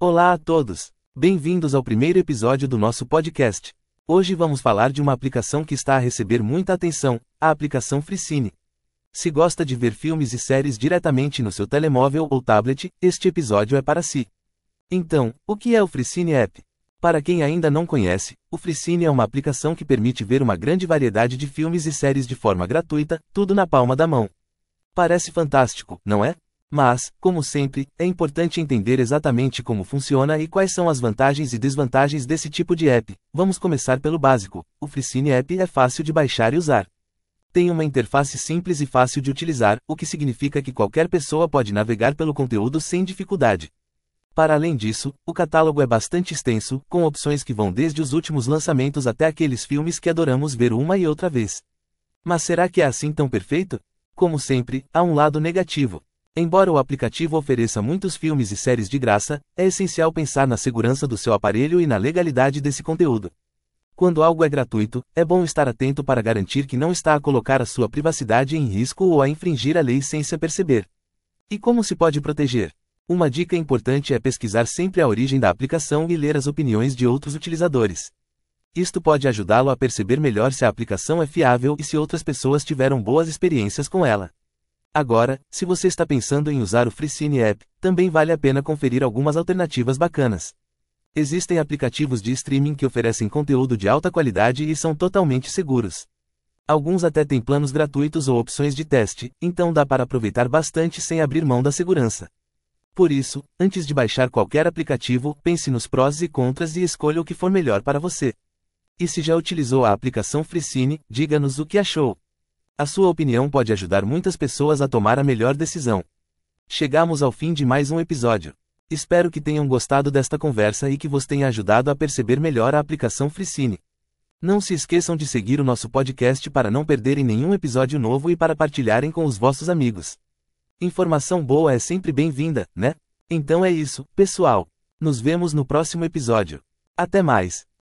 Olá a todos! Bem-vindos ao primeiro episódio do nosso podcast. Hoje vamos falar de uma aplicação que está a receber muita atenção, a aplicação FreeCine. Se gosta de ver filmes e séries diretamente no seu telemóvel ou tablet, este episódio é para si. Então, o que é o FreeCine App? Para quem ainda não conhece, o FreeCine é uma aplicação que permite ver uma grande variedade de filmes e séries de forma gratuita, tudo na palma da mão. Parece fantástico, não é? Mas, como sempre, é importante entender exatamente como funciona e quais são as vantagens e desvantagens desse tipo de app. Vamos começar pelo básico. O FreeCine App é fácil de baixar e usar. Tem uma interface simples e fácil de utilizar, o que significa que qualquer pessoa pode navegar pelo conteúdo sem dificuldade. Para além disso, o catálogo é bastante extenso, com opções que vão desde os últimos lançamentos até aqueles filmes que adoramos ver uma e outra vez. Mas será que é assim tão perfeito? Como sempre, há um lado negativo. Embora o aplicativo ofereça muitos filmes e séries de graça, é essencial pensar na segurança do seu aparelho e na legalidade desse conteúdo. Quando algo é gratuito, é bom estar atento para garantir que não está a colocar a sua privacidade em risco ou a infringir a lei sem se aperceber. E como se pode proteger? Uma dica importante é pesquisar sempre a origem da aplicação e ler as opiniões de outros utilizadores. Isto pode ajudá-lo a perceber melhor se a aplicação é fiável e se outras pessoas tiveram boas experiências com ela. Agora, se você está pensando em usar o FreeCine App, também vale a pena conferir algumas alternativas bacanas. Existem aplicativos de streaming que oferecem conteúdo de alta qualidade e são totalmente seguros. Alguns até têm planos gratuitos ou opções de teste, então dá para aproveitar bastante sem abrir mão da segurança. Por isso, antes de baixar qualquer aplicativo, pense nos prós e contras e escolha o que for melhor para você. E se já utilizou a aplicação FreeCine, diga-nos o que achou. A sua opinião pode ajudar muitas pessoas a tomar a melhor decisão. Chegamos ao fim de mais um episódio. Espero que tenham gostado desta conversa e que vos tenha ajudado a perceber melhor a aplicação FreeCine. Não se esqueçam de seguir o nosso podcast para não perderem nenhum episódio novo e para partilharem com os vossos amigos. Informação boa é sempre bem-vinda, né? Então é isso, pessoal. Nos vemos no próximo episódio. Até mais!